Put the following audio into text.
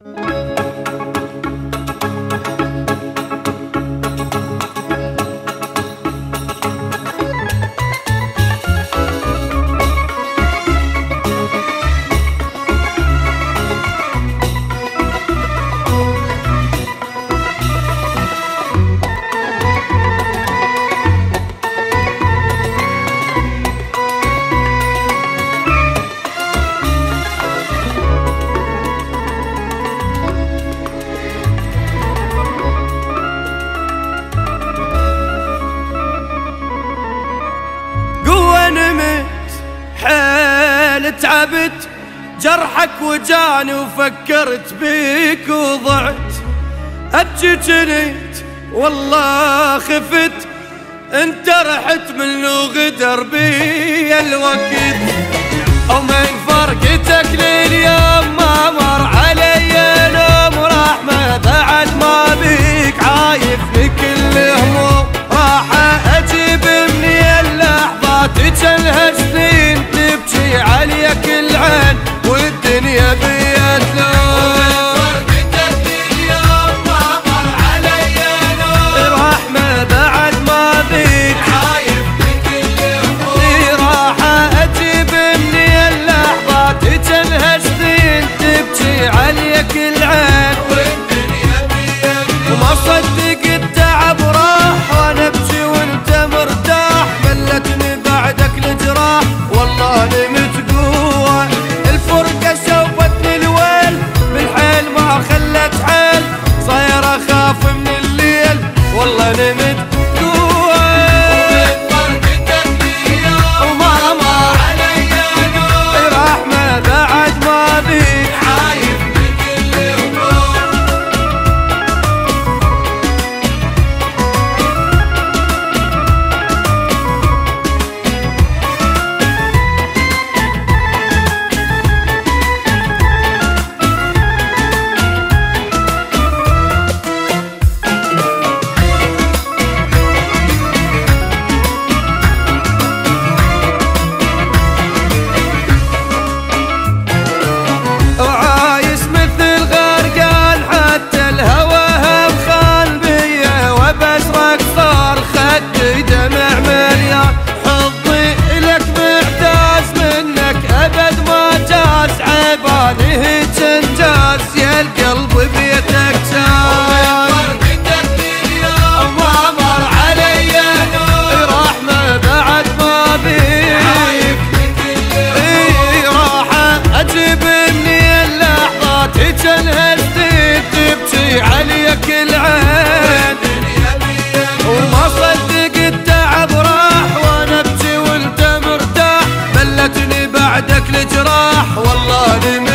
حيل تعبت جرحك وجاني وفكرت بيك وضعت، ابكي جنيت والله خفت، انت رحت من غدر بي الوقت، ومن فرقتك لليوم ما مر علي نوم ورحمة بعد ما بيك عايفني كل هموم، راح اجيب مني اللحظات تجلها سنين تبكي علي كل عين والدنيا بيا تلوم، فرقتك لليوم ما مر علي نوم رحمة بعد ما بيك عايفني كل هموم، راح اجيب مني اللحظات تجلها سنين تبكي علي كل عين والدنيا بيا تلوم، وما صدق التعب راح وانا ابكي وانت مرتاح، ملتني بعدك الجراح والله نمت قوة، الفرقة شوفتني الويل بالحيل ما خلت حيل، صاير اخاف من الليل والله نمت قوة، فرقتك لليوم وما مر علي نوم رحمة بعد ما بيك عايفني كل هموم. علي كل عين وما صدق التعب راح وانا ابكي وانت مرتاح، بلتني بعدك الجراح والله